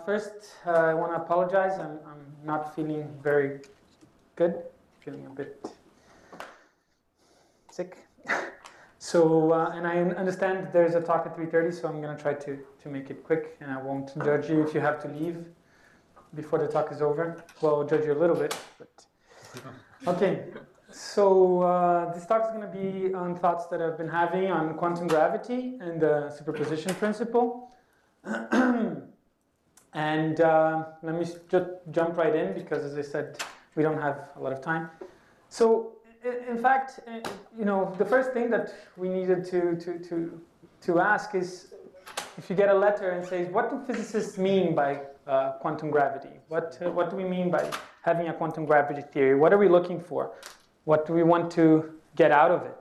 First, I want to apologize. I'm not feeling very good. Feeling a bit sick. So, and I understand there's a talk at 3:30, so I'm going to try to make it quick, and I won't judge you if you have to leave before the talk is over. Well, I'll judge you a little bit, but okay. So this talk is going to be on thoughts that I've been having on quantum gravity and the superposition principle. And let me just jump right in because, as I said, we don't have a lot of time. So, in fact, you know, the first thing that we needed to ask is, if you get a letter and says, what do physicists mean by quantum gravity? What do we mean by having a quantum gravity theory? What are we looking for? What do we want to get out of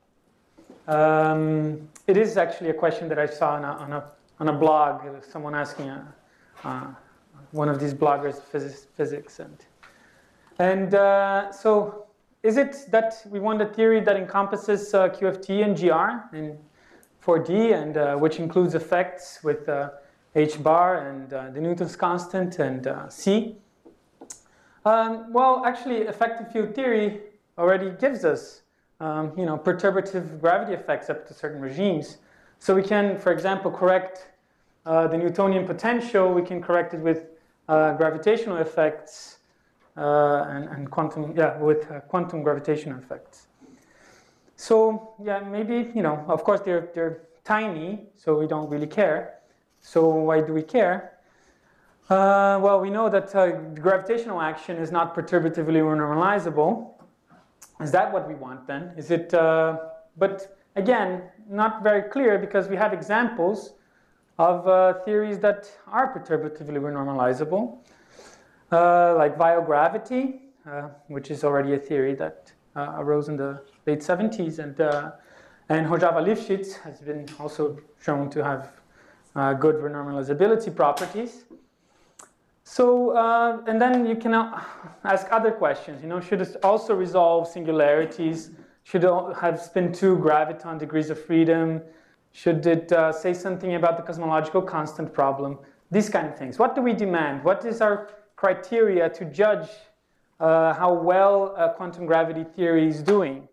it? It is actually a question that I saw on a blog. Someone asking one of these bloggers, physics, and so is it that we want a theory that encompasses QFT and GR in 4D, and which includes effects with h bar and the Newton's constant and c? Well, actually, effective field theory already gives us, you know, perturbative gravity effects up to certain regimes. So we can, for example, correct the Newtonian potential. We can correct it with gravitational effects and quantum, with quantum gravitational effects. So yeah, maybe, you know, of course they're tiny, so we don't really care. So why do we care? Well, we know that gravitational action is not perturbatively renormalizable. Is that what we want then? Is it? But again, not very clear because we have examples of theories that are perturbatively renormalizable, like viogravity, which is already a theory that arose in the late 70s, and Rojava-Lifshitz has been also shown to have good renormalizability properties. So, and then you can ask other questions. You know, should it also resolve singularities? Should it have spin 2 graviton degrees of freedom? Should it say something about the cosmological constant problem? These kind of things. What do we demand? What is our criteria to judge how well quantum gravity theory is doing?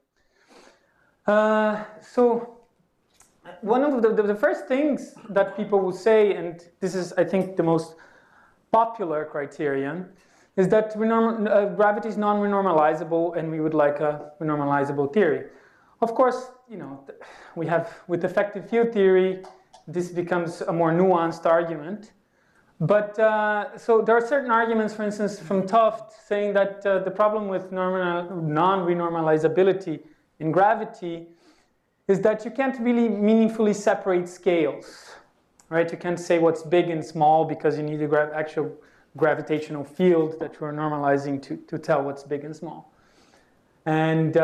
So one of the first things that people will say, and this is, I think, the most popular criterion, is that gravity is non-renormalizable and we would like a renormalizable theory. Of course, you know, we have, with effective field theory, this becomes a more nuanced argument. But so there are certain arguments, for instance, from Tufte, saying that the problem with non-renormalizability in gravity is that you can't really meaningfully separate scales, right? You can't say what's big and small because you need the actual gravitational field that you're normalizing to tell what's big and small. And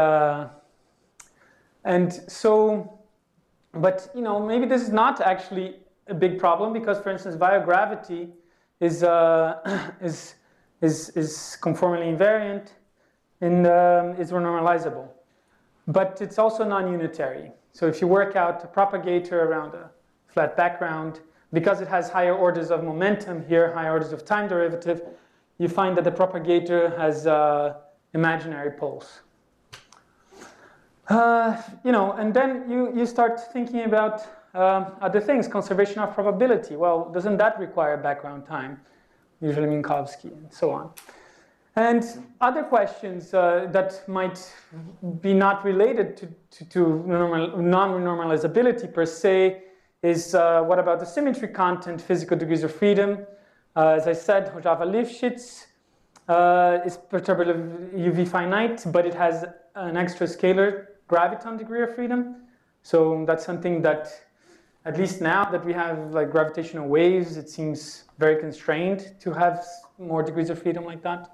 so, but you know, maybe this is not actually a big problem because, for instance, viogravity is conformally invariant and is renormalizable. But it's also non-unitary. So if you work out a propagator around a flat background, because it has higher orders of momentum here, higher orders of time derivative, you find that the propagator has imaginary poles. You know, and then you start thinking about other things, conservation of probability. Well, doesn't that require background time? Usually Minkowski and so on. And other questions that might be not related to non-renormalizability per se is what about the symmetry content, physical degrees of freedom? As I said, Rojava-Lifshitz is perturbative UV finite, but it has an extra scalar graviton degree of freedom. So that's something that, at least now that we have like gravitational waves, it seems very constrained to have more degrees of freedom like that.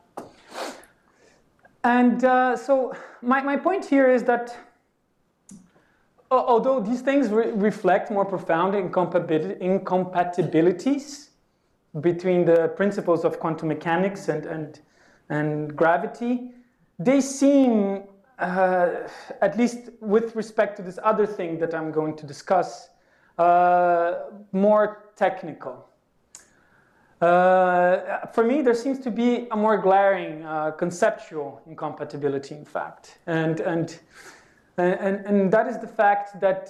And so my point here is that although these things reflect more profound incompatibilities between the principles of quantum mechanics and gravity, they seem, at least with respect to this other thing that I'm going to discuss, more technical. For me, there seems to be a more glaring conceptual incompatibility, in fact, and that is the fact that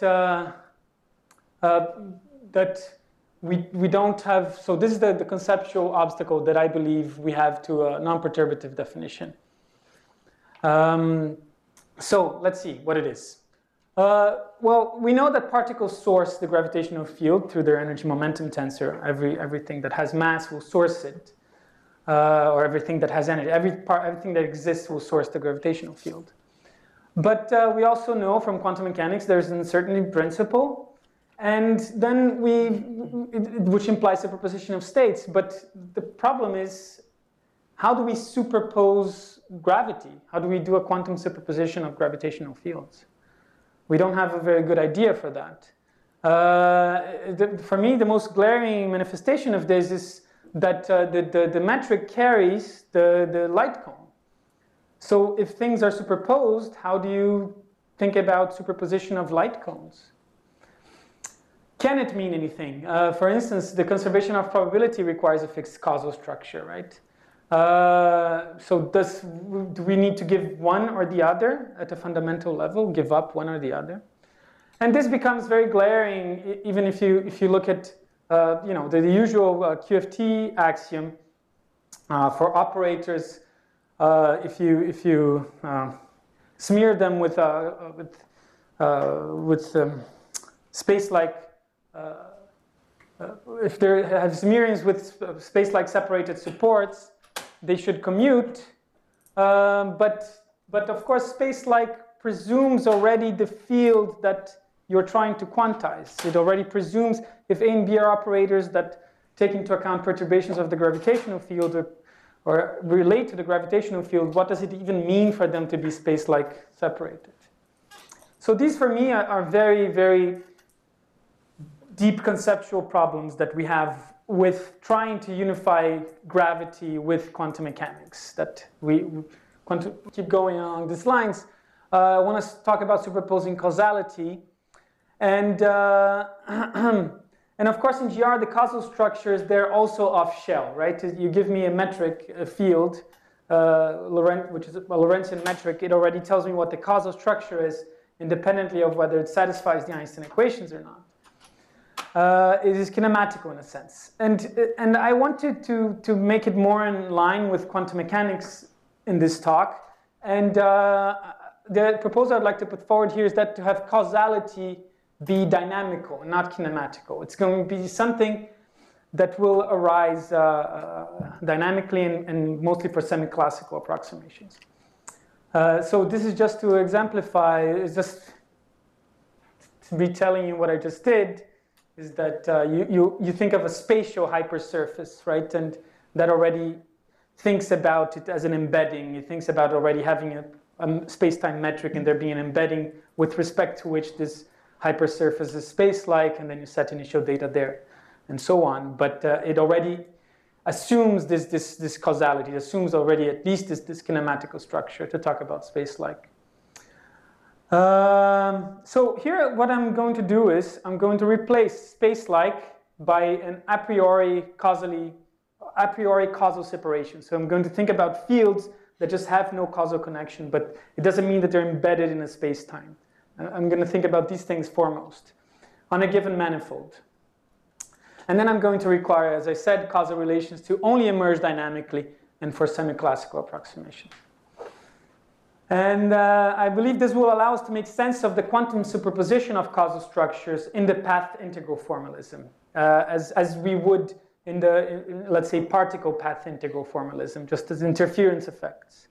that we don't have. So this is the conceptual obstacle that I believe we have to a non-perturbative definition. So let's see what it is. Well, we know that particles source the gravitational field through their energy momentum tensor. Everything that has mass will source it, or everything that has energy. Everything that exists will source the gravitational field. But we also know from quantum mechanics there's an uncertainty principle, and then which implies superposition of states. But the problem is, how do we superpose gravity? How do we do a quantum superposition of gravitational fields? We don't have a very good idea for that. For me, the most glaring manifestation of this is that the metric carries the light cone. So if things are superposed, how do you think about superposition of light cones? Can it mean anything? For instance, the conservation of probability requires a fixed causal structure, right? So do we need to give one or the other at a fundamental level, give up one or the other? And this becomes very glaring even if you look at the usual QFT axiom for operators. If you smear them with space-like, if they have smearings with space-like separated supports, they should commute, but of course space-like presumes already the field that you're trying to quantize. It already presumes if A and B are operators that take into account perturbations of the gravitational field or relate to the gravitational field, what does it even mean for them to be space-like separated? So these for me are very, very deep conceptual problems that we have with trying to unify gravity with quantum mechanics, that we want to keep going along these lines. I want to talk about superposing causality. And of course in GR, the causal structures, they're also off-shell, right? You give me a metric, a field, which is a Lorentzian metric, it already tells me what the causal structure is, independently of whether it satisfies the Einstein equations or not. It is kinematical in a sense. And I wanted to make it more in line with quantum mechanics in this talk. And the proposal I'd like to put forward here is that to have causality be dynamical, not kinematical. It's going to be something that will arise dynamically and mostly for semi-classical approximations. So this is just to exemplify, it's just retelling you what I just did, is that you think of a spatial hypersurface, right? And that already thinks about it as an embedding. It thinks about already having a space-time metric and there being an embedding with respect to which this hypersurface is space-like, and then you set initial data there, and so on. But it already assumes this causality. It assumes already at least this kinematical structure to talk about space-like. So here what I'm going to do is I'm going to replace space-like by an a priori causal separation. So I'm going to think about fields that just have no causal connection, but it doesn't mean that they're embedded in a space-time. I'm going to think about these things foremost on a given manifold. And then I'm going to require, as I said, causal relations to only emerge dynamically and for semi-classical approximation. And I believe this will allow us to make sense of the quantum superposition of causal structures in the path integral formalism, as we would in let's say, particle path integral formalism, just as interference effects.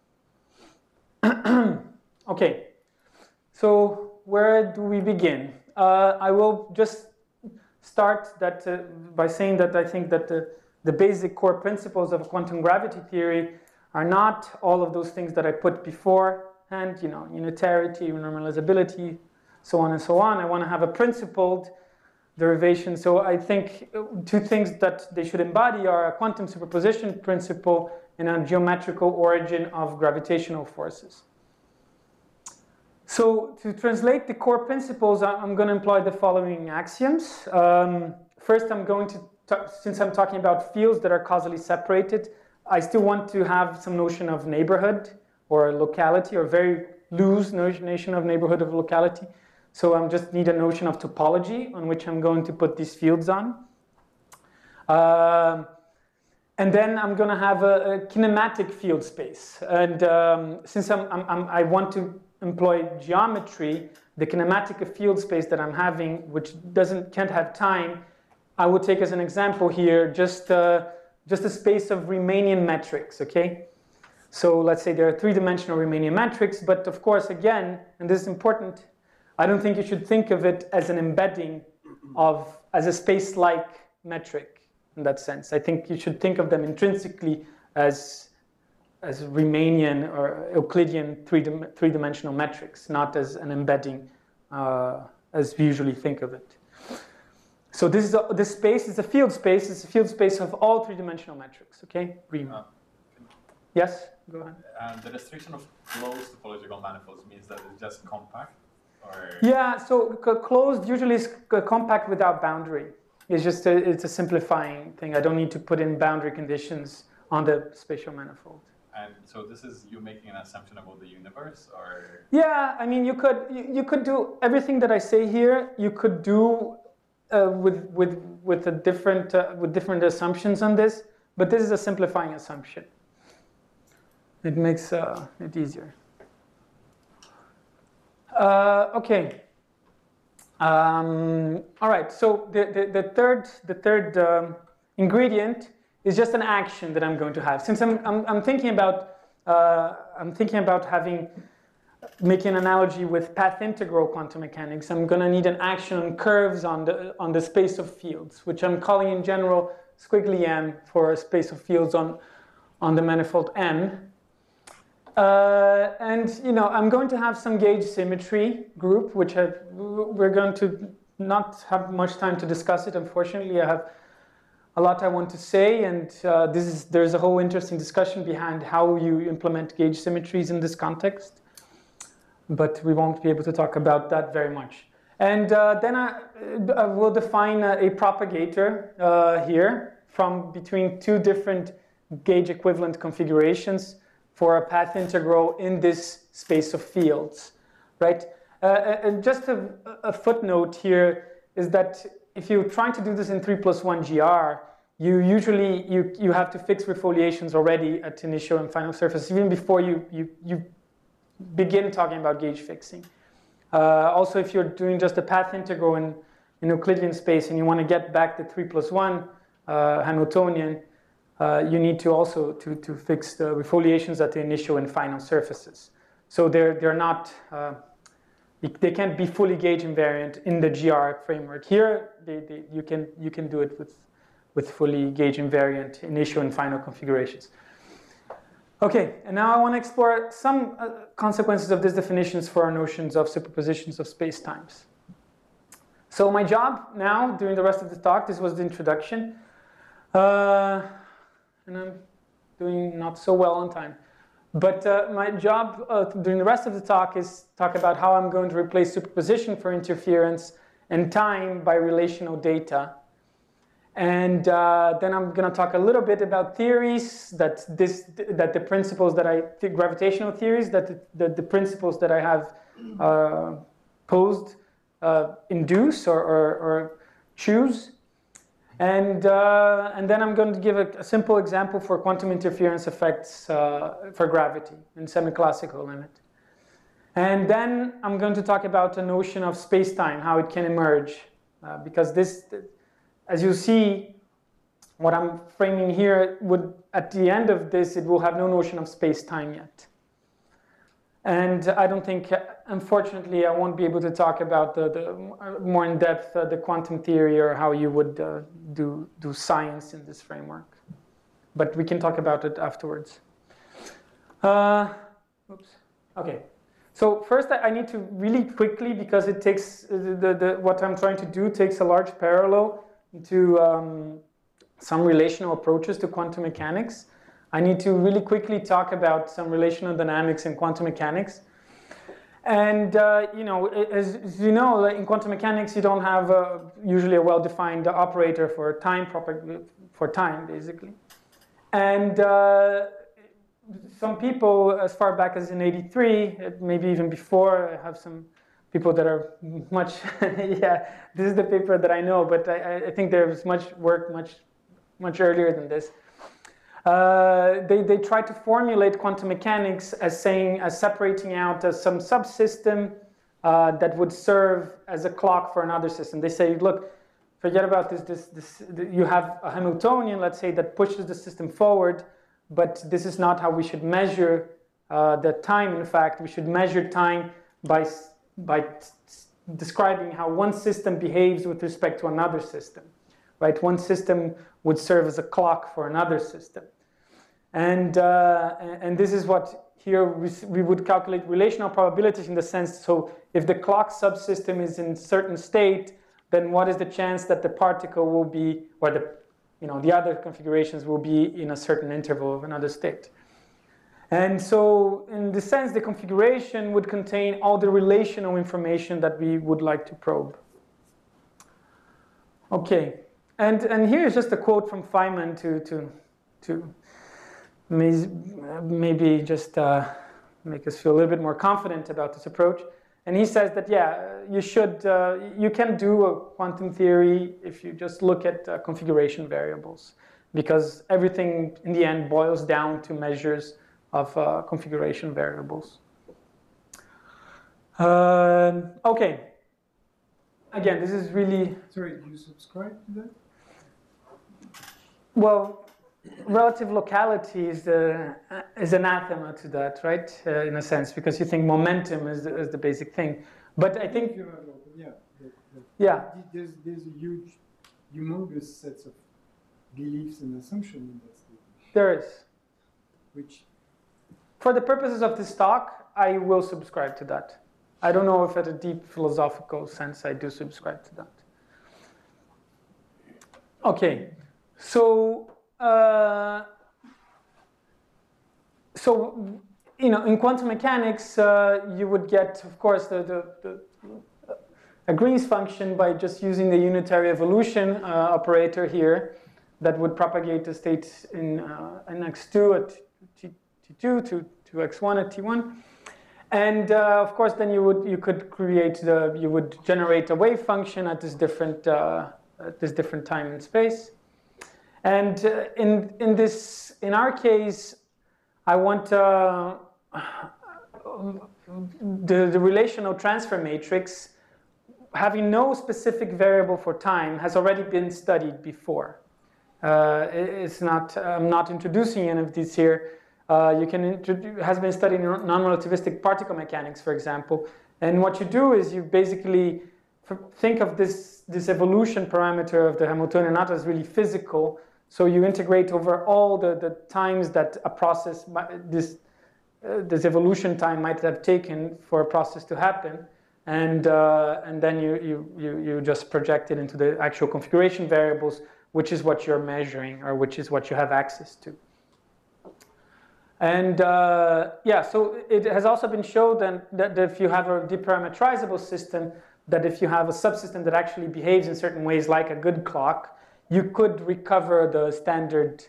Okay. So where do we begin? I will just start by saying that I think that the basic core principles of quantum gravity theory are not all of those things that I put before, and unitarity, normalizability, so on and so on. I want to have a principled derivation. So I think two things that they should embody are a quantum superposition principle and a geometrical origin of gravitational forces. So to translate the core principles, I'm going to employ the following axioms. First, I'm going to since I'm talking about fields that are causally separated, I still want to have some notion of neighborhood or locality, or very loose notion of neighborhood of locality. So I just need a notion of topology on which I'm going to put these fields on. And then I'm going to have a kinematic field space. And since I want to employ geometry, the kinematic field space that I'm having, which can't have time, I would take as an example here just a space of Riemannian metrics, okay? So let's say there are three-dimensional Riemannian metrics, but of course, again, and this is important, I don't think you should think of it as an embedding as a space-like metric in that sense. I think you should think of them intrinsically as Riemannian or Euclidean three-dimensional metrics, not as an embedding as we usually think of it. So this space is a field space. It's a field space of all three-dimensional metrics, okay? Yes, go ahead. The restriction of closed topological manifolds means that it's just compact? Or? Yeah, so closed usually is compact without boundary. It's just it's a simplifying thing. I don't need to put in boundary conditions on the spatial manifold. And so this is you making an assumption about the universe, or? Yeah, I mean you could do everything that I say here. You could do with different assumptions on this, but this is a simplifying assumption. It makes it easier. Okay. All right. So the third ingredient is just an action that I'm going to have. Since I'm thinking about making an analogy with path integral quantum mechanics, I'm going to need an action on curves on the space of fields, which I'm calling in general squiggly m for a space of fields on the manifold M. And I'm going to have some gauge symmetry group, which we're going to not have much time to discuss it. Unfortunately, I have a lot I want to say, and there's a whole interesting discussion behind how you implement gauge symmetries in this context. But we won't be able to talk about that very much. And then I will define a propagator here from between two different gauge equivalent configurations for a path integral in this space of fields, right? And just a footnote here is that if you're trying to do this in 3+1 GR, you usually you have to fix refoliations already at initial and final surface, even before you begin talking about gauge fixing. Also, if you're doing just a path integral in Euclidean space and you want to get back the 3+1 Hamiltonian, you need to also to fix the refoliations at the initial and final surfaces. So they're not they can't be fully gauge invariant in the GR framework. Here you can do it with fully gauge invariant initial and final configurations. Okay, and now I want to explore some consequences of these definitions for our notions of superpositions of spacetimes. So my job now, during the rest of the talk, this was the introduction, and I'm doing not so well on time. But my job during the rest of the talk is talk about how I'm going to replace superposition for interference and time by relational data. And then I'm going to talk a little bit about theories that the principles that gravitational theories that the principles that I have posed induce or choose. And then I'm going to give a simple example for quantum interference effects for gravity in semi-classical limit. And then I'm going to talk about the notion of space-time, how it can emerge, because this, as you see, what I'm framing here would, at the end of this, it will have no notion of space-time yet. And I don't think, unfortunately, I won't be able to talk about the more in depth the quantum theory or how you would do science in this framework. But we can talk about it afterwards. Oops. Okay. So first, I need to really quickly, because it takes what I'm trying to do takes a large parallel to some relational approaches to quantum mechanics. I need to really quickly talk about some relational dynamics in quantum mechanics. And you know, as you know, in quantum mechanics, you don't have usually a well-defined operator for time, basically. And some people, as far back as in '83, maybe even before, I have some people that are much, yeah, this is the paper that I know, but I think there's much work much earlier than this. They try to formulate quantum mechanics as separating out some subsystem that would serve as a clock for another system. They say, look, forget about this. You have a Hamiltonian, let's say, that pushes the system forward, but this is not how we should measure the time. In fact, we should measure time by describing how one system behaves with respect to another system, right? One system would serve as a clock for another system. And this is what here we would calculate relational probabilities in the sense, so if the clock subsystem is in a certain state, then what is the chance that the particle will be, or the other configurations will be in a certain interval of another state. And so in this sense, the configuration would contain all the relational information that we would like to probe. Okay, and here is just a quote from Feynman to maybe just make us feel a little bit more confident about this approach. And he says that, yeah, you can do a quantum theory if you just look at configuration variables, because everything in the end boils down to measures of configuration variables. Okay. Again, this is really... Sorry, do you subscribe to that? Well, relative locality is anathema to that, right? In a sense, because you think momentum is the basic thing. But I think... Yeah. There's a huge, humongous sets of beliefs and assumptions in that statement. There is. Which... For the purposes of this talk, I will subscribe to that. I don't know if at a deep philosophical sense I do subscribe to that. Okay, so you know, in quantum mechanics, you would get, of course, a Green's function by just using the unitary evolution operator here that would propagate the state in x2 at t2 to x1 at t1. And of course, then you would generate a wave function at this different time and space. And in our case, I want the relational transfer matrix, having no specific variable for time, has already been studied before. I'm not introducing any of these here. Has been studied in non-relativistic particle mechanics, for example. And what you do is you basically think of this evolution parameter of the Hamiltonian not as really physical. So you integrate over all the times that a process, this evolution time might have taken for a process to happen. And then you just project it into the actual configuration variables, which is what you're measuring, or which is what you have access to. And yeah, so it has also been shown that if you have a deparameterizable system, that if you have a subsystem that actually behaves in certain ways like a good clock, you could recover the standard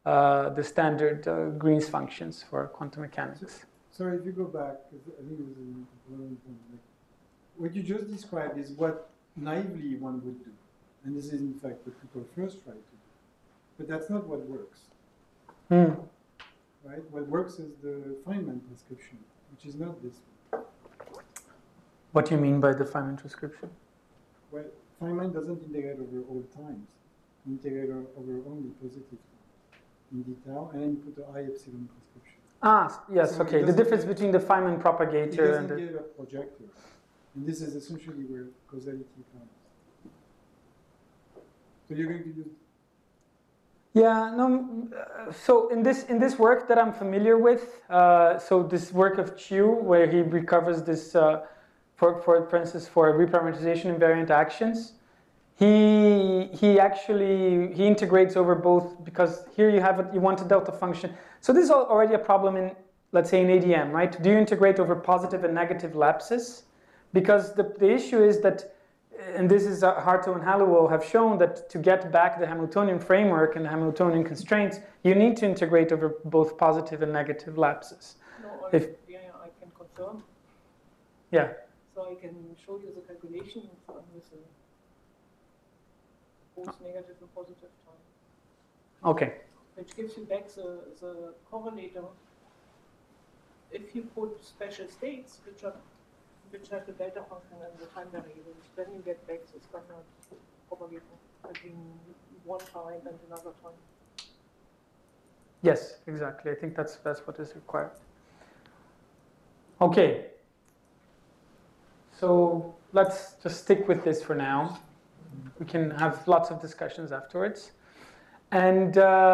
Green's functions for quantum mechanics. Sorry, if you go back, because I think it was an important point. Like, what you just described is what naively one would do. And this is, in fact, what people first try to do. But that's not what works. Right? What works is the Feynman transcription, which is not this one. What do you mean by the Feynman transcription? Well, Feynman doesn't integrate over all times. He integrates over only positive times in detail, and then you put the I epsilon transcription. Ah, yes, So okay. The difference between the Feynman propagator and the... the... He doesn't get a projector. And this is essentially where causality comes. So you're going to use... Yeah, no. So in this work that I'm familiar with, so this work of Chiu, where he recovers this, for instance, for reparameterization invariant actions, he integrates over both, because here you want a delta function. So this is already a problem let's say in ADM, right? Do you integrate over positive and negative lapses? Because the issue is that, and this is Harto and Halliwell have shown that to get back the Hamiltonian framework and the Hamiltonian constraints, you need to integrate over both positive and negative lapses. No, yeah, I can confirm. Yeah. So I can show you the calculation with both negative and positive time. Okay. Which gives you back the correlator. If you put special states which have the delta function and the time variables, then you get back the standard propagator between one time and another time. Yes, exactly. I think that's what is required. Okay. So let's just stick with this for now. We can have lots of discussions afterwards. And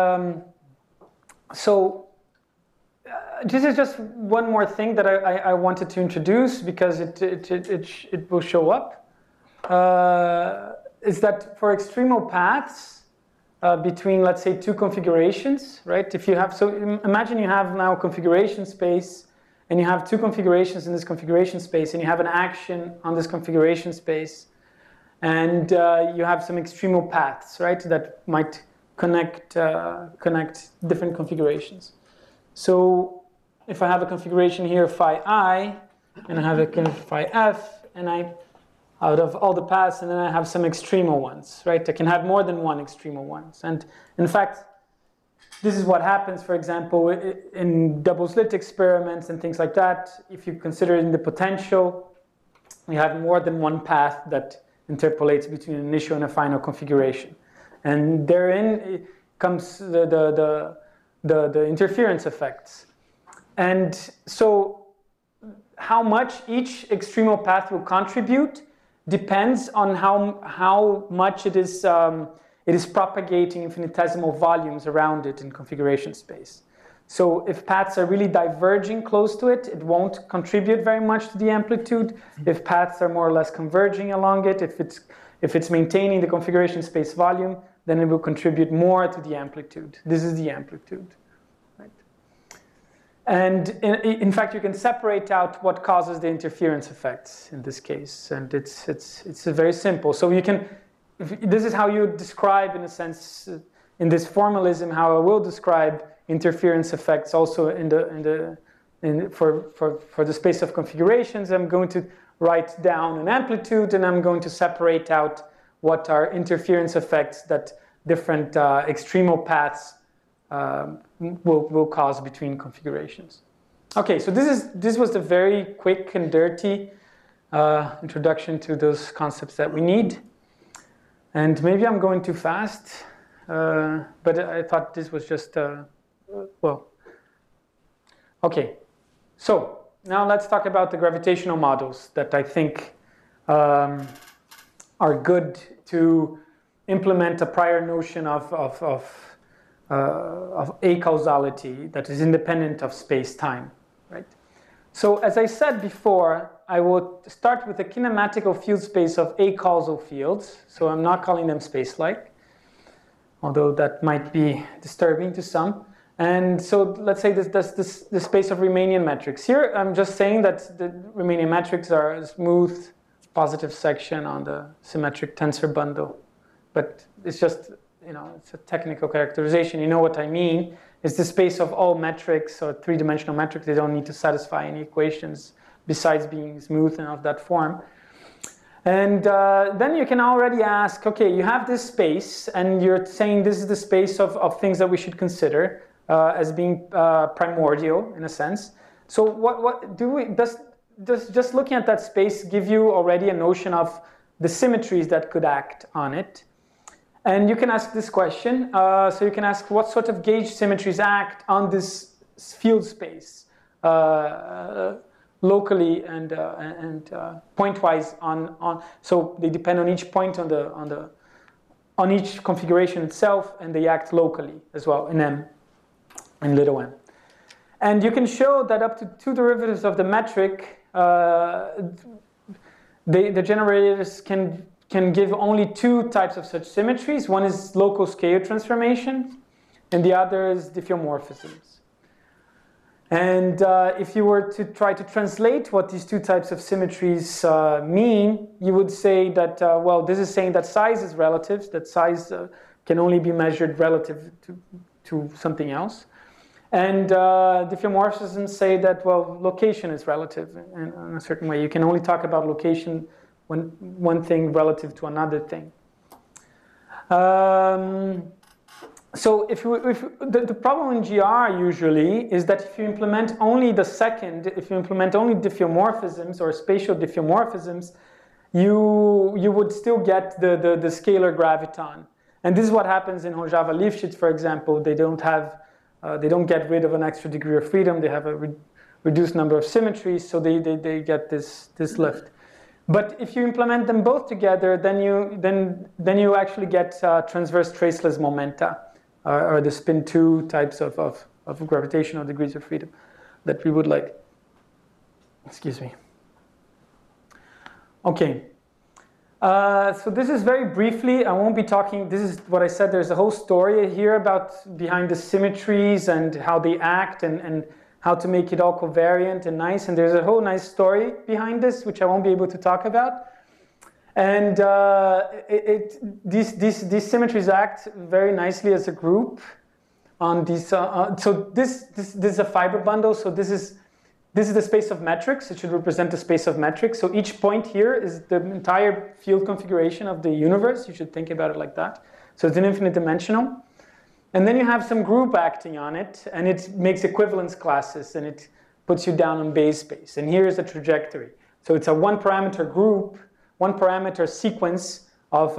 this is just one more thing that I wanted to introduce because it will show up. Is that for extremal paths between, let's say, two configurations, right? If you have, so imagine you have now a configuration space and you have two configurations in this configuration space and you have an action on this configuration space and you have some extremal paths, right, that might connect different configurations. So if I have a configuration here, phi I, and I have a phi f, and out of all the paths, and then I have some extremal ones, right? I can have more than one extremal ones. And in fact, this is what happens, for example, in double slit experiments and things like that. If you consider in the potential, you have more than one path that interpolates between an initial and a final configuration. And therein comes the interference effects. And so how much each extremal path will contribute depends on how much it is propagating infinitesimal volumes around it in configuration space. So if paths are really diverging close to it, it won't contribute very much to the amplitude. If paths are more or less converging along it, if it's maintaining the configuration space volume, then it will contribute more to the amplitude. This is the amplitude. Right? And in fact, you can separate out what causes the interference effects in this case. And it's very simple. So you can, this is how you describe, in a sense, in this formalism, how I will describe interference effects also for the space of configurations. I'm going to write down an amplitude and I'm going to separate out what are interference effects that different extremal paths will cause between configurations. Okay, so this was the very quick and dirty introduction to those concepts that we need. And maybe I'm going too fast, but I thought this was just, well. Okay, so now let's talk about the gravitational models that I think are good to implement a prior notion of acausality that is independent of space-time, right? So as I said before, I will start with a kinematical field space of acausal fields. So I'm not calling them space-like, although that might be disturbing to some. And so let's say the space of Riemannian metrics. Here I'm just saying that the Riemannian metrics are a smooth positive section on the symmetric tensor bundle. But it's just, it's a technical characterization. You know what I mean. It's the space of all metrics or three-dimensional metrics. They don't need to satisfy any equations besides being smooth and of that form. And then you can already ask, okay, you have this space, and you're saying this is the space of things that we should consider as being primordial, in a sense. So what do we, does just looking at that space give you already a notion of the symmetries that could act on it? And you can ask this question. So you can ask what sort of gauge symmetries act on this field space locally and pointwise on. So they depend on each point on each configuration itself, and they act locally as well in M, in little m. And you can show that up to two derivatives of the metric, the generators can give only two types of such symmetries. One is local scale transformation, and the other is diffeomorphisms. And if you were to try to translate what these two types of symmetries mean, you would say that, well, this is saying that size is relative, that size can only be measured relative to something else. And diffeomorphisms say that, well, location is relative in a certain way. You can only talk about location when one thing relative to another thing. So the problem in GR usually is that if you implement only the second, if you implement only diffeomorphisms or spatial diffeomorphisms, you would still get the scalar graviton. And this is what happens in Rojava-Lifshitz, for example. They don't get rid of an extra degree of freedom. They have a reduced number of symmetries, so they get this lift. But if you implement them both together, then you actually get transverse traceless momenta, or the spin 2 types of gravitational degrees of freedom that we would like. Excuse me. Okay. So this is very briefly, I won't be talking, this is what I said, there's a whole story here about behind the symmetries and how they act and how to make it all covariant and nice, and there's a whole nice story behind this, which I won't be able to talk about. And these symmetries act very nicely as a group on these, so this is a fiber bundle, so this is the space of metrics. It should represent the space of metrics. So each point here is the entire field configuration of the universe. You should think about it like that. So it's an infinite dimensional. And then you have some group acting on it, and it makes equivalence classes, and it puts you down on base space. And here is a trajectory. So it's a one parameter group, one parameter sequence of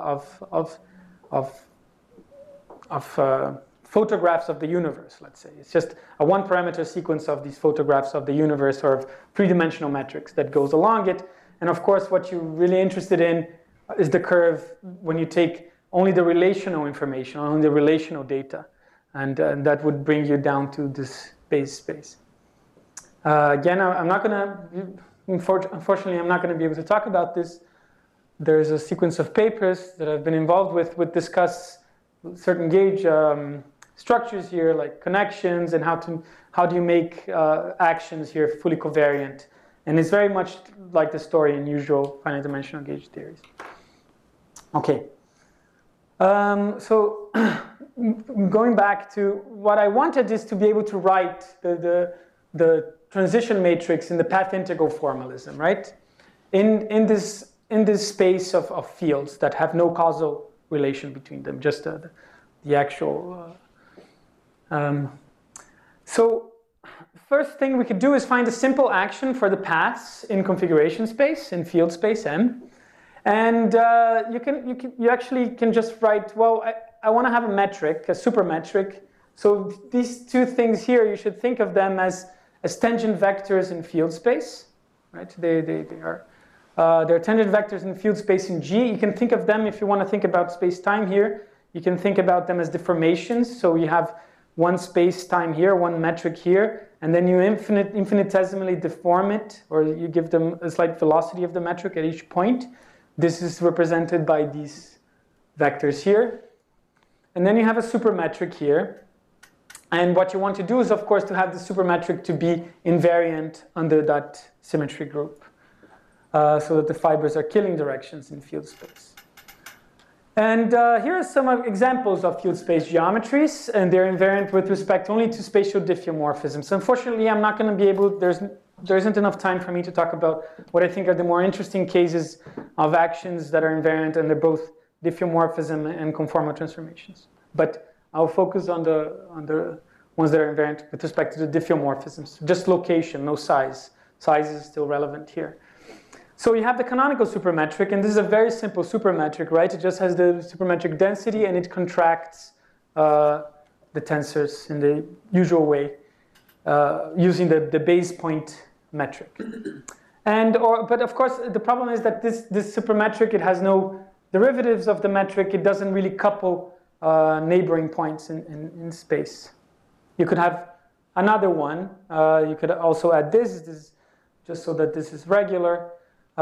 photographs of the universe, let's say. It's just a one parameter sequence of these photographs of the universe or of three-dimensional metrics that goes along it. And of course, what you're really interested in is the curve when you take only the relational information, only the relational data. And that would bring you down to this base space. Again, I'm not going to, unfortunately, I'm not going to be able to talk about this. There's a sequence of papers that I've been involved with discuss certain gauge structures here, like connections, and how do you make actions here fully covariant. And it's very much like the story in usual finite dimensional gauge theories. Okay. So going back to what I wanted is to be able to write the transition matrix in the path integral formalism, right? In this space of fields that have no causal relation between them, just the actual. So first thing we could do is find a simple action for the paths in configuration space, in field space M. And you actually can just write, well, I want to have a metric, a supermetric. So these two things here, you should think of them as tangent vectors in field space, right? They're tangent vectors in field space in G. You can think of them, if you want to think about space-time here, you can think about them as deformations. So you have one space-time here, one metric here, and then you infinitesimally deform it, or you give them a slight velocity of the metric at each point. This is represented by these vectors here. And then you have a supermetric here. And what you want to do is, of course, to have the supermetric to be invariant under that symmetry group, so that the fibers are killing directions in field space. And here are some examples of field space geometries, and they're invariant with respect only to spatial diffeomorphisms. Unfortunately, I'm not going to be able, there isn't enough time for me to talk about what I think are the more interesting cases of actions that are invariant, and they're both diffeomorphism and conformal transformations. But I'll focus on the ones that are invariant with respect to the diffeomorphisms. Just location, no size. Size is still relevant here. So you have the canonical supermetric, and this is a very simple supermetric, right? It just has the supermetric density, and it contracts the tensors in the usual way, using the base point metric. But of course, the problem is that this supermetric, it has no derivatives of the metric. It doesn't really couple neighboring points in space. You could have another one. You could also add this just so that this is regular.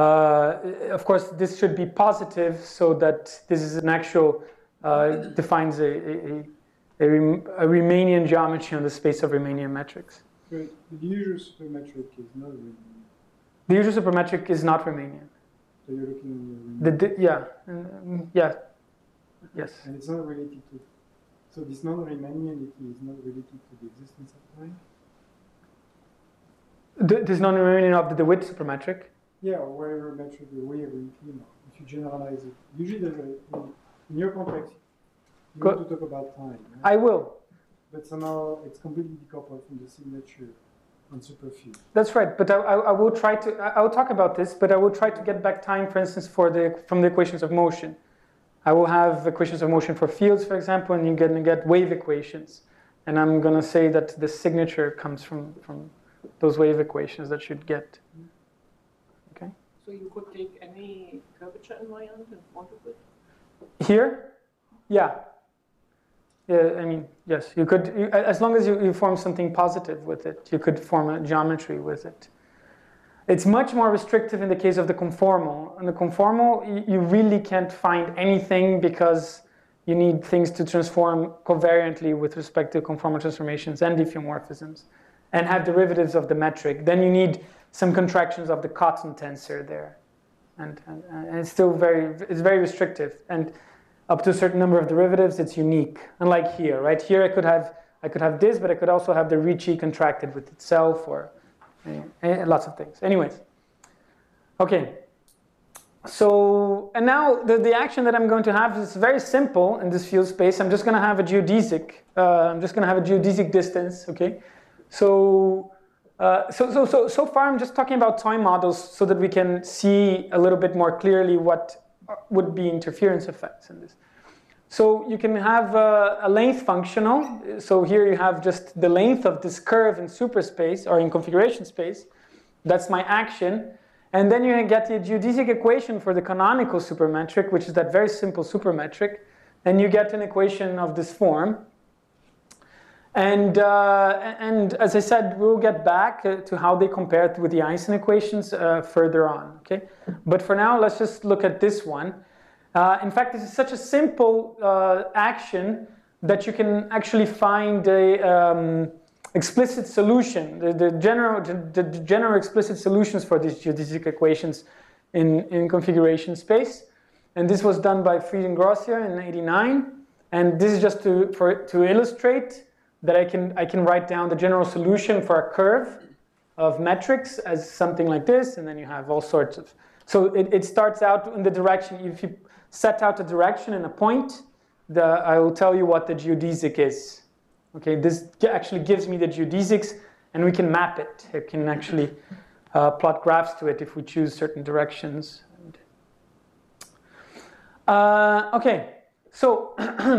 Of course, this should be positive, so that this is an actual, defines a Riemannian geometry on the space of Riemannian metrics. But the usual supermetric is not Riemannian. The usual supermetric is not Riemannian. So you're looking on the Riemannian. Yeah, yes. And it's not related to. So this non-Riemannianity is not related to the existence of time? This non-Riemannian of the DeWitt supermetric? Yeah, or whatever metric, the way of it, if you generalize it. Usually there's in your context, you want to talk about time. Right? I will. But somehow it's completely decoupled from the signature on superfield. That's right, but I will try to, I will talk about this, but I will try to get back time, for instance, from the equations of motion. I will have equations of motion for fields, for example, and you're going to get wave equations. And I'm going to say that the signature comes from those wave equations that you'd get. Okay? So you could take any curvature invariant and want of it? Here? Yeah. Yeah, I mean, yes, you could, as long as you form something positive with it, you could form a geometry with it. It's much more restrictive in the case of the conformal. In the conformal, you really can't find anything because you need things to transform covariantly with respect to conformal transformations and diffeomorphisms and have derivatives of the metric. Then you need some contractions of the Cotton tensor there. And it's still it's very restrictive. And up to a certain number of derivatives, it's unique. Unlike here, right? Here I could have this, but I could also have the Ricci contracted with itself or lots of things. Anyways, okay. So, and now the action that I'm going to have is very simple in this field space. I'm just going to have a geodesic. I'm just going to have a geodesic distance, okay? So far I'm just talking about toy models so that we can see a little bit more clearly what would be interference effects in this. So you can have a length functional. So here you have just the length of this curve in superspace or in configuration space. That's my action. And then you get the geodesic equation for the canonical supermetric, which is that very simple supermetric. And you get an equation of this form. And as I said, we'll get back to how they compare with the Einstein equations further on. Okay? But for now, let's just look at this one. In fact, this is such a simple action that you can actually find a explicit solution, the general explicit solutions for these geodesic equations in configuration space. And this was done by Fried and Grossier in '89. And this is just to illustrate that I can write down the general solution for a curve of metrics as something like this, and then you have all sorts of. So it starts out in the direction. If you set out a direction and a point, I will tell you what the geodesic is. Okay, this actually gives me the geodesics, and we can map it. It can actually plot graphs to it if we choose certain directions. Okay, so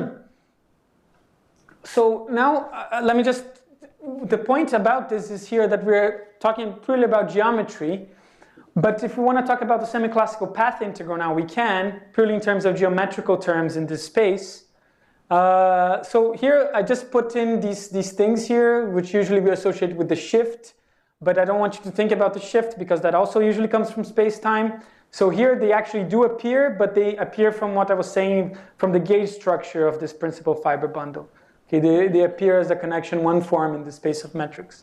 so now let me just. The point about this is here that we're talking purely about geometry. But if we want to talk about the semi-classical path integral now, we can, purely in terms of geometrical terms in this space. So here I just put in these things here, which usually we associate with the shift. But I don't want you to think about the shift because that also usually comes from space-time. So here they actually do appear, but they appear from what I was saying, from the gauge structure of this principal fiber bundle. Okay, they appear as a connection one form in the space of metrics.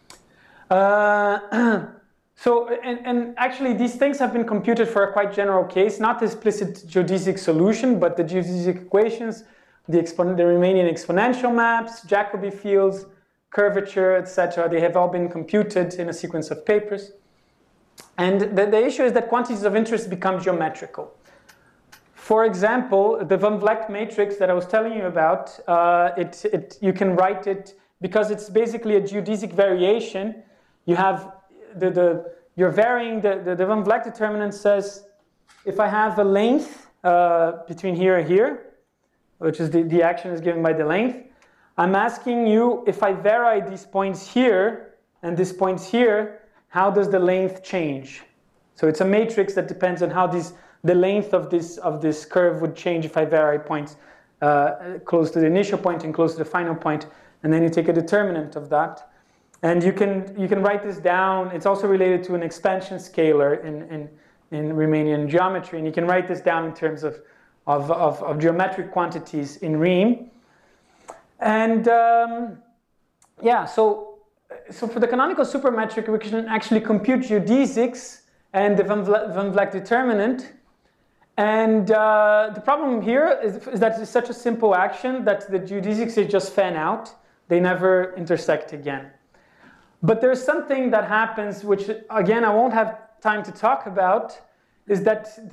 So, and actually these things have been computed for a quite general case, not the explicit geodesic solution, but the geodesic equations, the Riemannian exponential maps, Jacobi fields, curvature, etc. They have all been computed in a sequence of papers. And the issue is that quantities of interest become geometrical. For example, the Van Vleck matrix that I was telling you about, you can write it, because it's basically a geodesic variation. You have you're varying the Van Vleck determinant says if I have a length between here and here, which is the action is given by the length, I'm asking you if I vary these points here and these points here, how does the length change? So it's a matrix that depends on how the length of this curve would change if I vary points close to the initial point and close to the final point, and then you take a determinant of that. And you can write this down. It's also related to an expansion scalar in Riemannian geometry, and you can write this down in terms of geometric quantities in Riem. And yeah, so so for the canonical supermetric, we can actually compute geodesics and the Van Vleck determinant. And the problem here is that it's such a simple action that the geodesics is just fan out. They never intersect again. But there's something that happens, which again, I won't have time to talk about, is that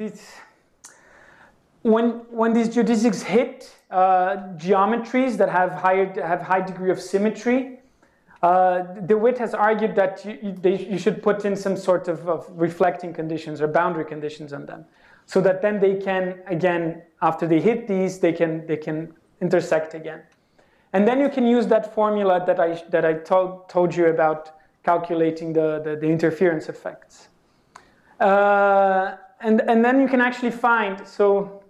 when these geodesics hit geometries that have high degree of symmetry, De Witt has argued that you should put in some sort of reflecting conditions or boundary conditions on them, so that then they can, again, after they hit these, they can intersect again. And then you can use that formula that I told you about calculating the interference effects. And then you can actually find, so,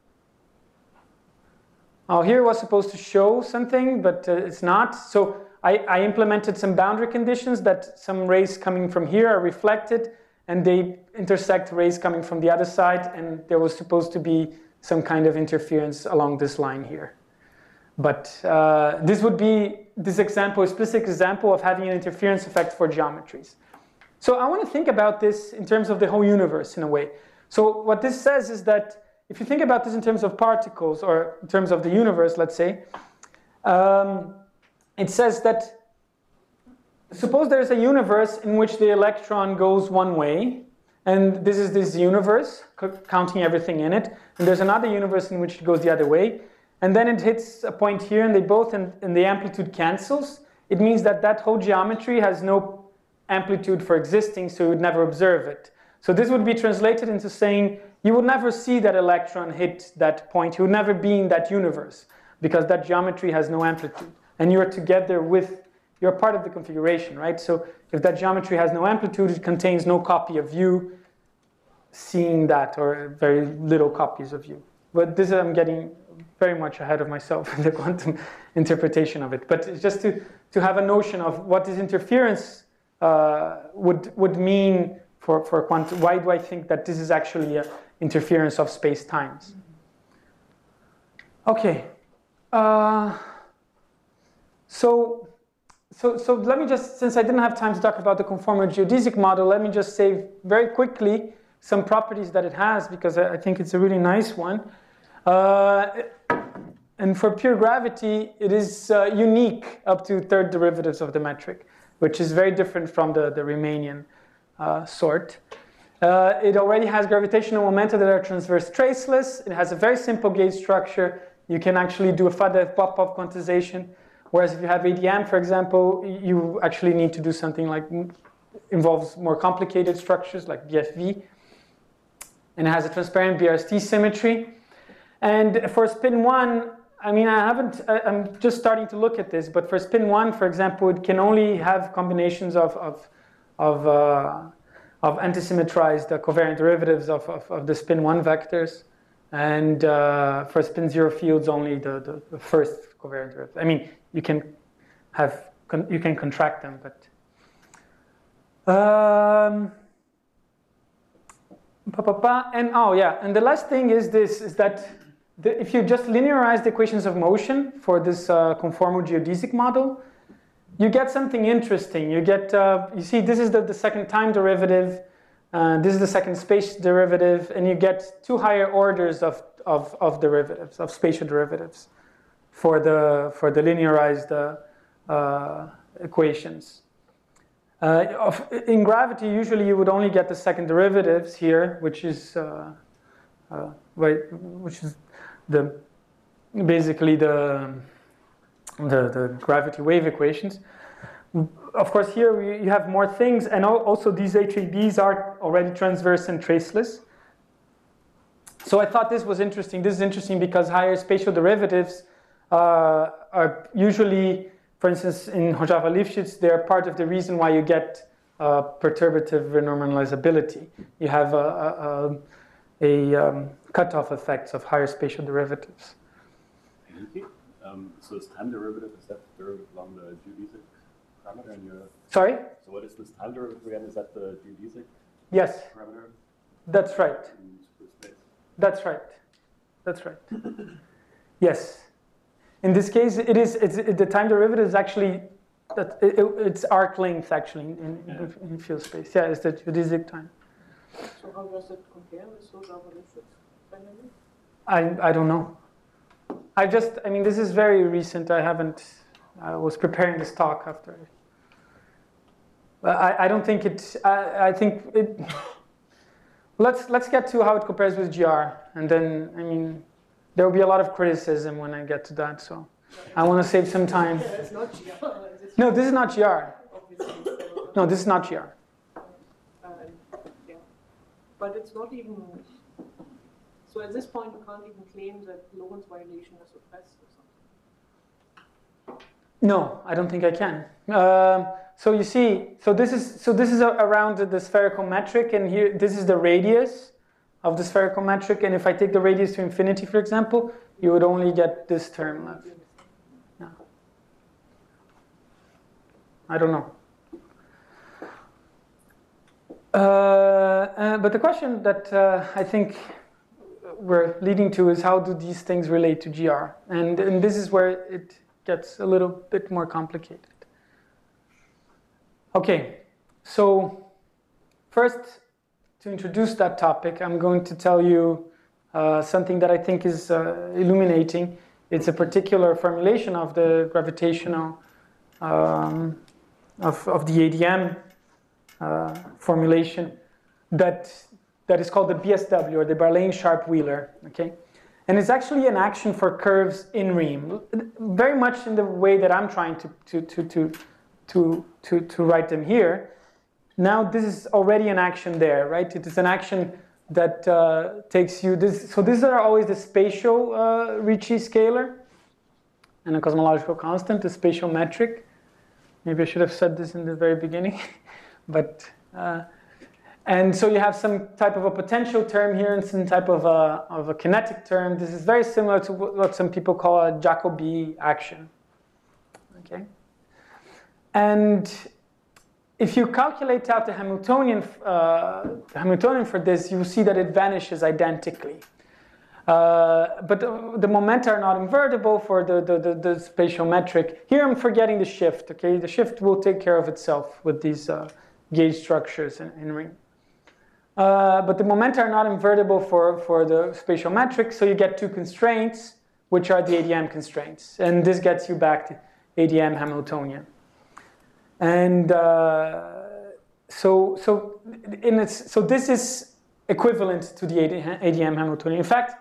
here was supposed to show something, but it's not. So I implemented some boundary conditions that some rays coming from here are reflected, and they intersect rays coming from the other side, and there was supposed to be some kind of interference along this line here. But this example, explicit example of having an interference effect for geometries. So I want to think about this in terms of the whole universe in a way. So what this says is that if you think about this in terms of particles, or in terms of the universe, let's say, it says that suppose there's a universe in which the electron goes one way, and this is this universe, counting everything in it, and there's another universe in which it goes the other way, and then it hits a point here, and they both, and the amplitude cancels. It means that that whole geometry has no amplitude for existing, so you would never observe it. So this would be translated into saying you would never see that electron hit that point. You would never be in that universe, because that geometry has no amplitude. And you're together with, you're part of the configuration, right? So if that geometry has no amplitude, it contains no copy of you seeing that, or very little copies of you. But this I'm getting very much ahead of myself in the quantum interpretation of it. But it's just to have a notion of what this interference would mean for quantum. Why do I think that this is actually an interference of space-times? Okay. So let me just, since I didn't have time to talk about the conformal geodesic model, let me just say very quickly some properties that it has, because I think it's a really nice one. And for pure gravity, it is unique up to third derivatives of the metric, which is very different from the Riemannian sort. It already has gravitational momenta that are transverse traceless. It has a very simple gauge structure. You can actually do a Faddeev-Popov quantization. Whereas if you have ADM, for example, you actually need to do something like, involves more complicated structures like BFV. And it has a transparent BRST symmetry. And for spin 1, I mean, I'm just starting to look at this, but for spin 1, for example, it can only have combinations of antisymmetrized covariant derivatives of the spin 1 vectors. And for spin 0 fields, only the first covariant derivative. I mean, you can contract them, but and the last thing is this: is that if you just linearize the equations of motion for this conformal geodesic model, you get something interesting. You get you see, this is the second time derivative. This is the second space derivative, and you get two higher orders of derivatives, of spatial derivatives, for the linearized equations. In gravity, usually you would only get the second derivatives here, which is basically the gravity wave equations. Of course, here you have more things, and also these HABs are already transverse and traceless. So I thought this was interesting. This is interesting because higher spatial derivatives are usually, for instance, in Rojava-Lifshitz, they're part of the reason why you get perturbative renormalizability. You have cutoff effects of higher spatial derivatives. So this time derivative, is that derivative along the geodesic parameter in your... Sorry? So what is this time derivative again? Is that the geodesic Yes. parameter? That's right. In space? That's right. That's right. Yes. In this case, the time derivative is actually it's arc length actually in field space. Yeah, it's the geodesic time. So how does it compare with those other methods? Finally? I don't know. I mean, this is very recent. I was preparing this talk after. I don't think it. I think it. Let's get to how it compares with GR, and then I mean, there will be a lot of criticism when I get to that. So I want to save some time. Yeah, it's not GR. No, this is not GR. Obviously, it's No, this is not GR. yeah. But it's not even. So at this point, you can't even claim that Lorenz violation is suppressed or something. No, I don't think I can. So you see, this is around the spherical metric, and here this is the radius of the spherical metric. And if I take the radius to infinity, for example, you would only get this term left. Yeah. I don't know. But the question that I think we're leading to is how do these things relate to GR? And this is where it gets a little bit more complicated. Okay, so first, to introduce that topic, I'm going to tell you something that I think is illuminating. It's a particular formulation of the gravitational, of the ADM formulation that is called the BSW, or the Barlane-Sharp-Wheeler, okay? And it's actually an action for curves in Riem, very much in the way that I'm trying to write them here. Now this is already an action there, right? It is an action that takes you this. So these are always the spatial Ricci scalar and a cosmological constant, the spatial metric. Maybe I should have said this in the very beginning, but. And so you have some type of a potential term here and some type of a kinetic term. This is very similar to what some people call a Jacobi action. Okay. And if you calculate out the Hamiltonian for this, you will see that it vanishes identically. But the momenta are not invertible for the spatial metric. Here I'm forgetting the shift. Okay, the shift will take care of itself with these gauge structures in Riem. But the momenta are not invertible for the spatial metric, so you get two constraints, which are the ADM constraints. And this gets you back to ADM Hamiltonian. And so this is equivalent to the ADM Hamiltonian. In fact,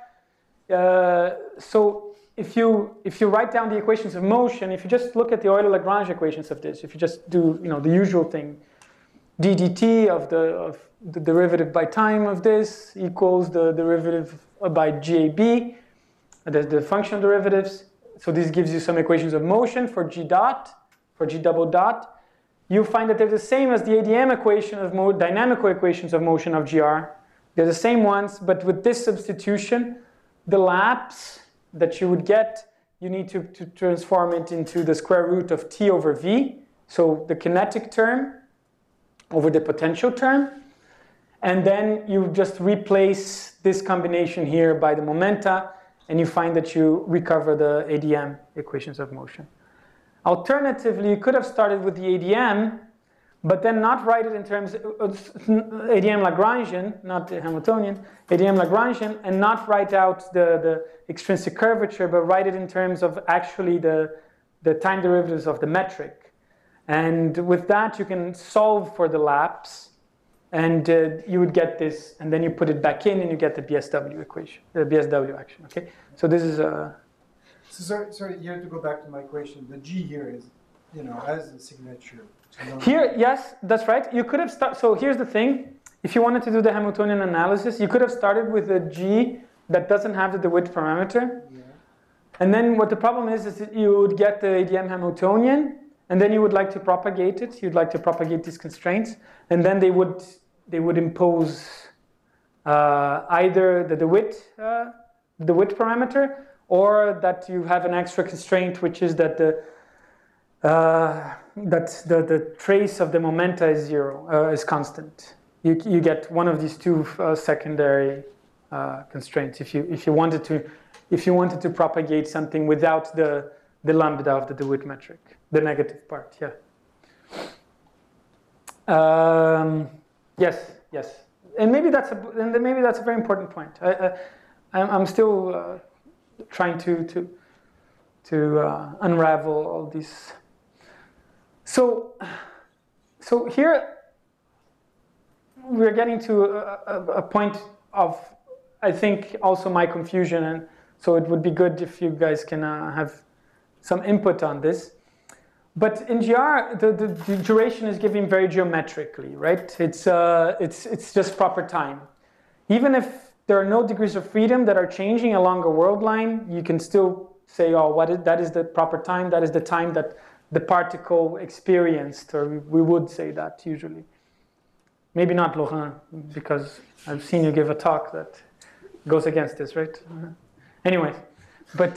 so if you write down the equations of motion, if you just look at the Euler-Lagrange equations of this, if you just do the usual thing, d dt of the derivative by time of this equals the derivative by GAB, the functional derivatives. So this gives you some equations of motion for G dot, for G double dot. You find that they're the same as the ADM equation of dynamical equations of motion of GR. They're the same ones, but with this substitution, the lapse that you would get, you need to transform it into the square root of T over V. So the kinetic term over the potential term. And then you just replace this combination here by the momenta, and you find that you recover the ADM equations of motion. Alternatively, you could have started with the ADM, but then not write it in terms of ADM Lagrangian, not the Hamiltonian, ADM Lagrangian, and not write out the extrinsic curvature, but write it in terms of actually the time derivatives of the metric. And with that, you can solve for the lapse, and you would get this, and then you put it back in, and you get the BSW equation, the BSW action. Okay, so this is a. So sorry, you have to go back to my question. The G here is, as a signature. Here, yes, that's right. You could have started. So here's the thing: if you wanted to do the Hamiltonian analysis, you could have started with a G that doesn't have the DeWitt parameter, and then what the problem is that you would get the ADM Hamiltonian. And then you would like to propagate it. You'd like to propagate these constraints, and then they would impose either the DeWitt parameter, or that you have an extra constraint, which is that the trace of the momenta is zero, is constant. You get one of these two secondary constraints if you wanted to propagate something without the the lambda of the DeWitt metric, the negative part, yeah. Yes. And maybe that's a very important point. I'm still trying to unravel all these. So here we're getting to a point of, I think, also my confusion, and so it would be good if you guys can have some input on this. But in GR, the duration is given very geometrically, right? It's just proper time. Even if there are no degrees of freedom that are changing along a world line, you can still say, oh, that is the proper time. That is the time that the particle experienced, or we would say that usually. Maybe not, Laurent, because I've seen you give a talk that goes against this, right? Anyways, but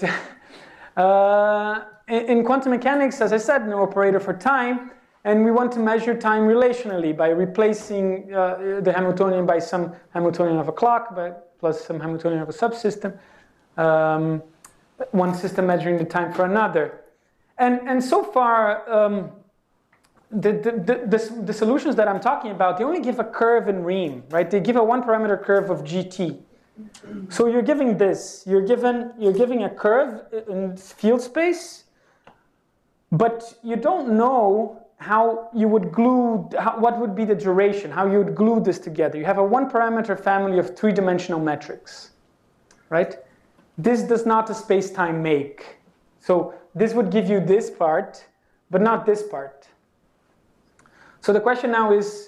in quantum mechanics, as I said, no operator for time, and we want to measure time relationally by replacing the Hamiltonian by some Hamiltonian of a clock, plus some Hamiltonian of a subsystem, one system measuring the time for another. And so far, the solutions that I'm talking about, they only give a curve in Riem, right? They give a one-parameter curve of GT. So you're giving this. You're giving a curve in field space, but you don't know how you would glue, what would be the duration, how you would glue this together. You have a one-parameter family of three-dimensional metrics, right? This does not a space-time make. So this would give you this part, but not this part. So the question now is,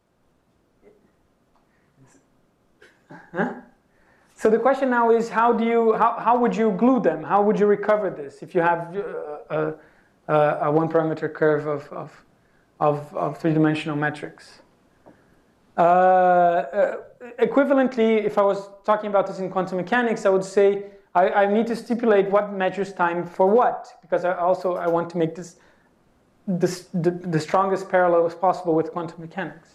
So the question now is, how would you glue them? How would you recover this if you have a one-parameter curve of three-dimensional metrics? Equivalently, if I was talking about this in quantum mechanics, I would say I need to stipulate what measures time for what, because I want to make this the strongest parallel as possible with quantum mechanics.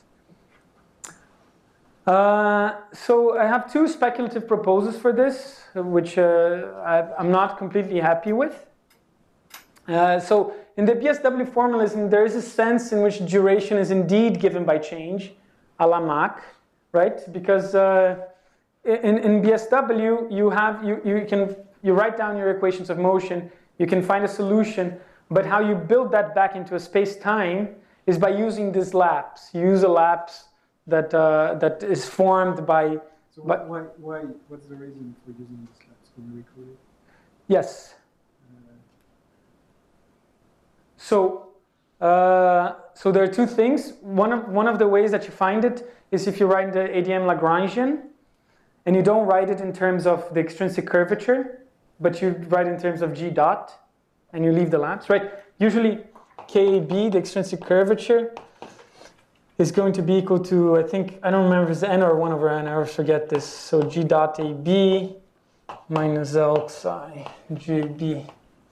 So I have two speculative proposals for this, which I'm not completely happy with. So in the BSW formalism, there is a sense in which duration is indeed given by change, a la Mach, right? Because in BSW, you write down your equations of motion, you can find a solution, but how you build that back into a space-time is by using this lapse. You use a lapse that is formed by. So why? What's the reason for using this lapse? Can you recall it? Yes. So there are two things. One of the ways that you find it is if you write the ADM Lagrangian, and you don't write it in terms of the extrinsic curvature, but you write in terms of G dot, and you leave the lapse, right? Usually KAB, the extrinsic curvature, is going to be equal to, I don't remember if it's n or 1 over n, I always forget this. So G dot AB minus L psi GB.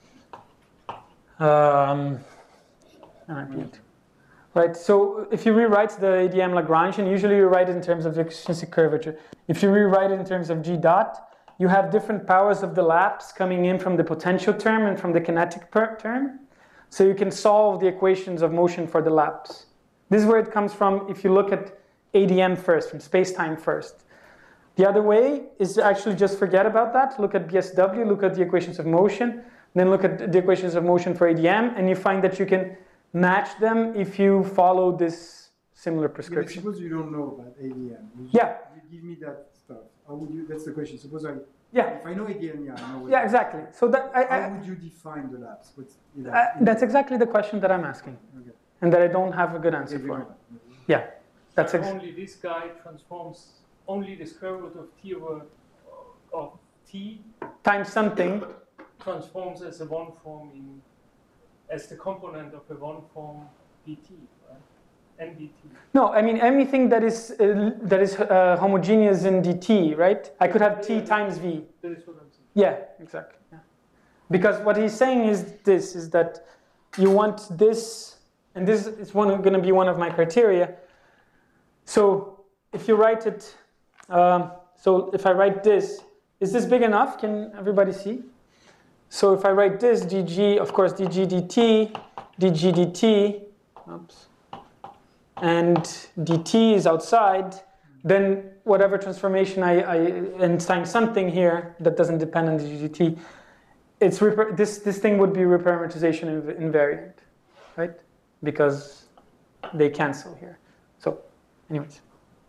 Right, so if you rewrite the ADM Lagrangian, usually you write it in terms of extrinsic curvature. If you rewrite it in terms of G dot, you have different powers of the lapse coming in from the potential term and from the kinetic term. So you can solve the equations of motion for the lapse. This is where it comes from if you look at ADM first, from space-time first. The other way is to actually just forget about that. Look at BSW, look at the equations of motion, then look at the equations of motion for ADM, and you find that you can match them if you follow this similar prescription. Suppose you don't know about ADM. You give me that stuff. How would you? That's the question. Suppose if I know ADM, I know. Yeah, exactly. So how would you define the lapse? That's exactly the question that I'm asking, okay. And that I don't have a good answer for. Yeah, that's only this guy transforms only the square root of t of t times something transforms as a one form as the component of a one form dt, right? NDT. No, I mean anything that is homogeneous in dt, right? I could have t times v. That is what I'm saying. Yeah, exactly. Yeah. Because what he's saying is that you want this, and this is going to be one of my criteria. So if you write it, so if I write this, is this big enough? Can everybody see? So if I write this, dg, of course, dg dt, dg dt, oops, and dt is outside, then whatever transformation and sign something here that doesn't depend on dg dt, this thing would be reparameterization invariant, right? Because they cancel here. So, anyways.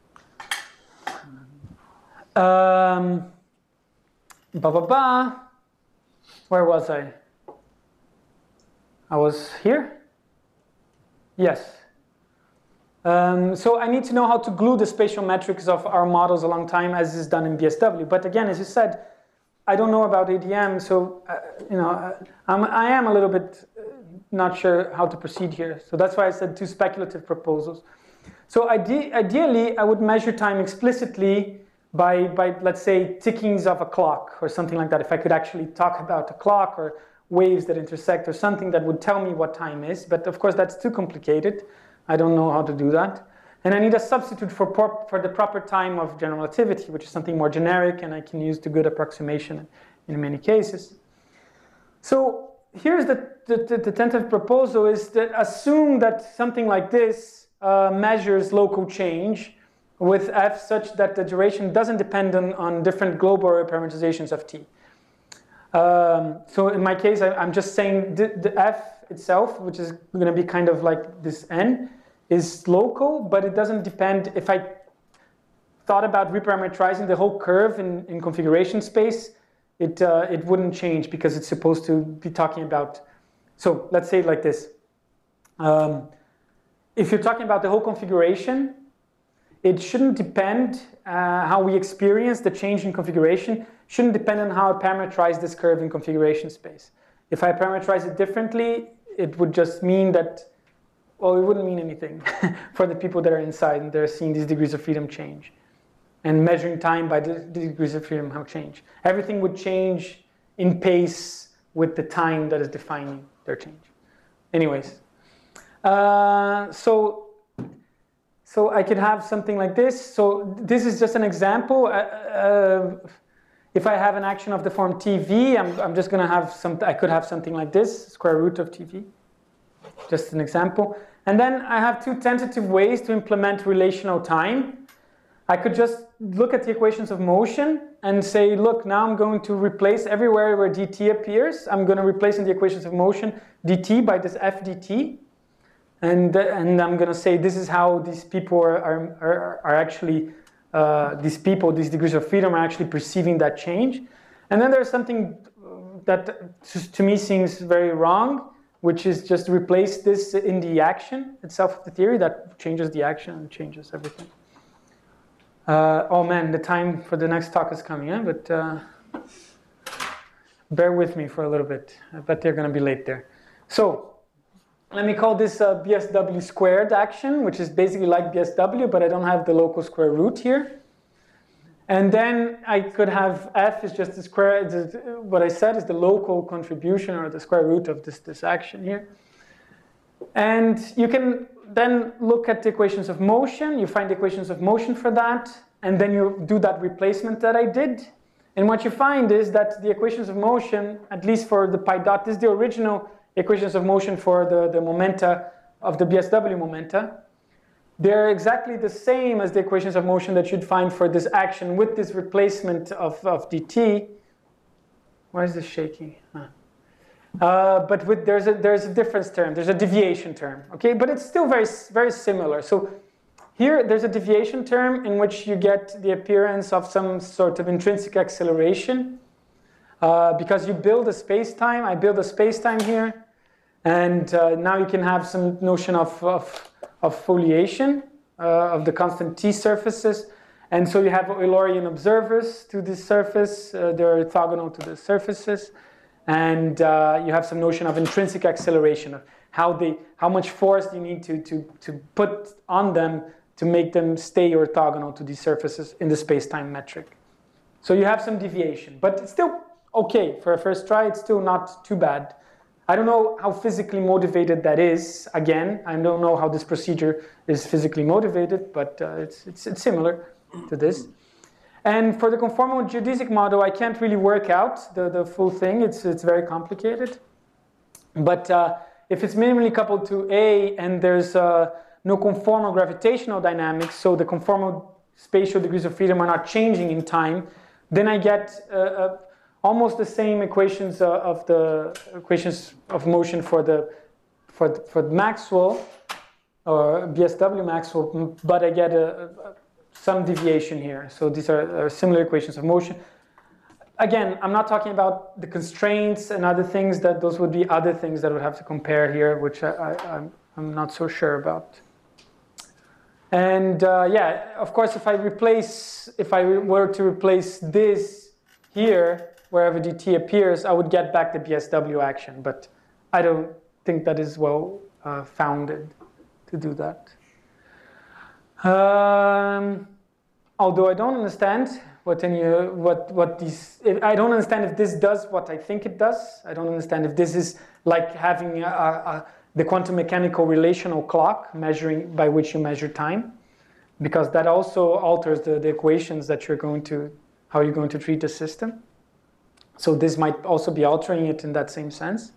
Where was I? I was here? Yes. So I need to know how to glue the spatial metrics of our models along time as is done in BSW. But again, as you said, I don't know about ADM, so I am a little bit not sure how to proceed here. So that's why I said 2 speculative proposals. So ideally, I would measure time explicitly by let's say tickings of a clock or something like that. If I could actually talk about a clock or waves that intersect or something that would tell me what time is. But of course, that's too complicated. I don't know how to do that. And I need a substitute for the proper time of general relativity, which is something more generic, and I can use the good approximation in many cases. So here's the tentative proposal is that assume that something like this measures local change with f such that the duration doesn't depend on different global reparameterizations of t. So in my case, I'm just saying the f itself, which is going to be kind of like this n, is local, but it doesn't depend. If I thought about reparameterizing the whole curve in configuration space, it wouldn't change because it's supposed to be talking about. So let's say it like this. If you're talking about the whole configuration, it shouldn't depend how we experience the change in configuration, shouldn't depend on how I parameterize this curve in configuration space. If I parameterize it differently, it would just mean that, well, it wouldn't mean anything for the people that are inside and they're seeing these degrees of freedom change. And measuring time by the degrees of freedom how change. Everything would change in pace with the time that is defining their change. Anyways, so I could have something like this. So this is just an example. If I have an action of the form TV, I'm just going to have I could have something like this, square root of TV. Just an example. And then I have 2 tentative ways to implement relational time. I could just look at the equations of motion and say, look, now I'm going to replace everywhere where dt appears. I'm going to replace in the equations of motion dt by this f dt. And I'm going to say this is how these people are actually, these degrees of freedom are actually perceiving that change. And then there's something that to me seems very wrong, which is just replace this in the action itself of the theory that changes the action and changes everything. Oh man, the time for the next talk is coming in, but bear with me for a little bit. I bet they're going to be late there. So let me call this BSW squared action, which is basically like BSW, but I don't have the local square root here. And then I could have f is just the square, what I said is the local contribution or the square root of this action here. And you can then look at the equations of motion. You find the equations of motion for that, and then you do that replacement that I did. And what you find is that the equations of motion, at least for the pi dot, this is the original equations of motion for the momenta of the BSW momenta. They're exactly the same as the equations of motion that you'd find for this action with this replacement of dt. Why is this shaking? But there's a difference term, there's a deviation term, okay? But it's still very, very similar. So here there's a deviation term in which you get the appearance of some sort of intrinsic acceleration because you build a space-time, I build a space-time here, and now you can have some notion of foliation of the constant t surfaces. And so you have Eulerian observers to this surface, they're orthogonal to the surfaces. And you have some notion of intrinsic acceleration, of how much force you need to put on them to make them stay orthogonal to these surfaces in the space-time metric. So you have some deviation, but it's still okay for a first try. It's still not too bad. I don't know how physically motivated that is. Again, I don't know how this procedure is physically motivated, but it's similar to this. And for the conformal geodesic model, I can't really work out the full thing. It's very complicated. But if it's minimally coupled to A and there's no conformal gravitational dynamics, so the conformal spatial degrees of freedom are not changing in time, then I get almost the same equations of the equations of motion for Maxwell or BSW Maxwell, but I get some deviation here. So these are similar equations of motion. Again, I'm not talking about the constraints and other things. That those would be other things that would have to compare here, which I'm not so sure about. And yeah, of course, if I were to replace this here, wherever dt appears, I would get back the BSW action. But I don't think that is well founded to do that. Although I don't understand I don't understand if this does what I think it does. I don't understand if this is like having the quantum mechanical relational clock measuring by which you measure time, because that also alters the equations that how you're going to treat the system. So this might also be altering it in that same sense.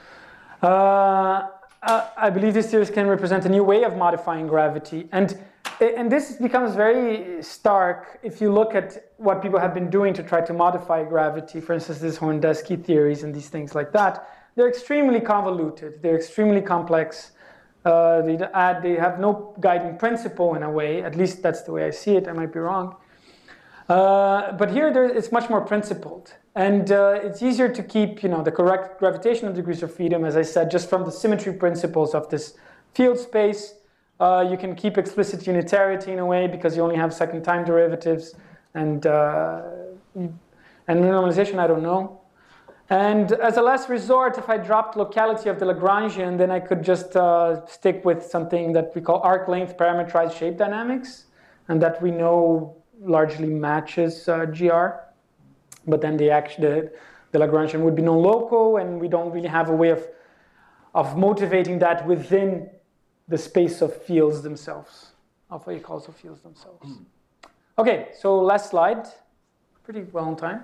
I believe these theories can represent a new way of modifying gravity. And this becomes very stark if you look at what people have been doing to try to modify gravity. For instance, these Horndeski theories and these things like that. They're extremely convoluted. They're extremely complex. They have no guiding principle in a way. At least that's the way I see it. I might be wrong. But here it's much more principled. And it's easier to keep the correct gravitational degrees of freedom, as I said, just from the symmetry principles of this field space. You can keep explicit unitarity in a way because you only have second time derivatives. And renormalization, I don't know. And as a last resort, if I dropped locality of the Lagrangian, then I could just stick with something that we call arc length parametrized shape dynamics, and that we know largely matches GR. But then the Lagrangian would be non-local, and we don't really have a way of motivating that within the space of fields themselves, of what you call the fields themselves. Okay, so last slide. Pretty well on time.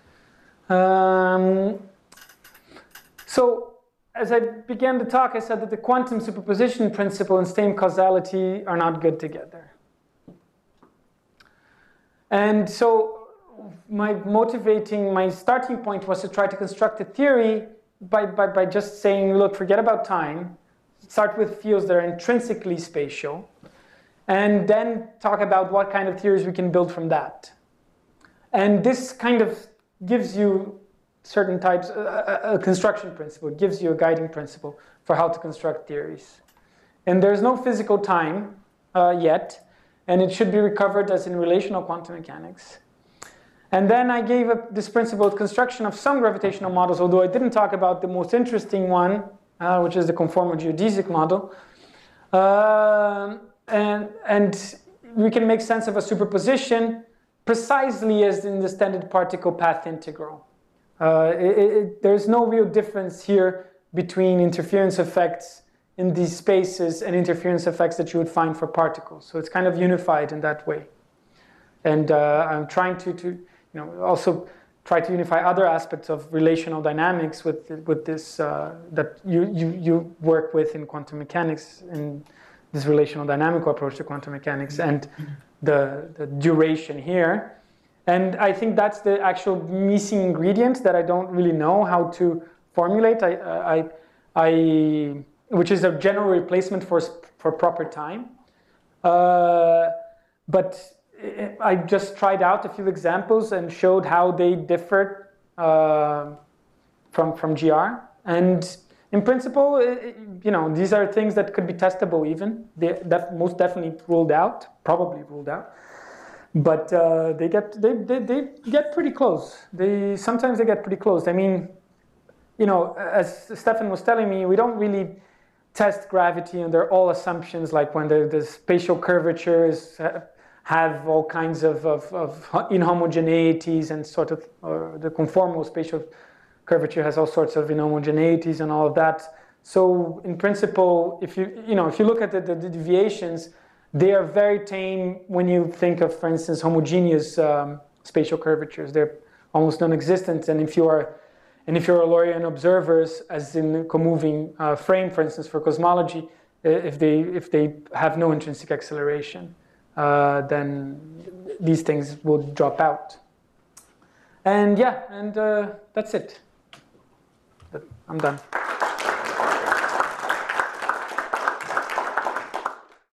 So as I began the talk, I said that the quantum superposition principle and same causality are not good together. And so my starting point was to try to construct a theory by just saying, look, forget about time, start with fields that are intrinsically spatial, and then talk about what kind of theories we can build from that. And this kind of gives you certain types, a construction principle. It gives you a guiding principle for how to construct theories. And there's no physical time yet, and it should be recovered as in relational quantum mechanics. And then I gave this principle of construction of some gravitational models, although I didn't talk about the most interesting one, which is the conformal geodesic model. And we can make sense of a superposition precisely as in the standard particle path integral. There's no real difference here between interference effects in these spaces and interference effects that you would find for particles. So it's kind of unified in that way. And I'm trying to also try to unify other aspects of relational dynamics with this that you work with in quantum mechanics, in this relational dynamical approach to quantum mechanics, and the duration here. And I think that's the actual missing ingredient that I don't really know how to formulate. Which is a general replacement for proper time. But I just tried out a few examples and showed how they differed from GR. And in principle, these are things that could be testable even. They're most definitely probably ruled out. But they get pretty close. Sometimes they get pretty close. I mean, as Stefan was telling me, we don't really test gravity under all assumptions, like when the spatial curvatures have all kinds of inhomogeneities and or the conformal spatial curvature has all sorts of inhomogeneities and all of that. So in principle, if you look at the deviations, they are very tame when you think of, for instance, homogeneous spatial curvatures. They're almost non-existent, and if you're Eulerian observers, as in the comoving frame, for instance, for cosmology, if they have no intrinsic acceleration, then these things will drop out. And yeah, and that's it. I'm done.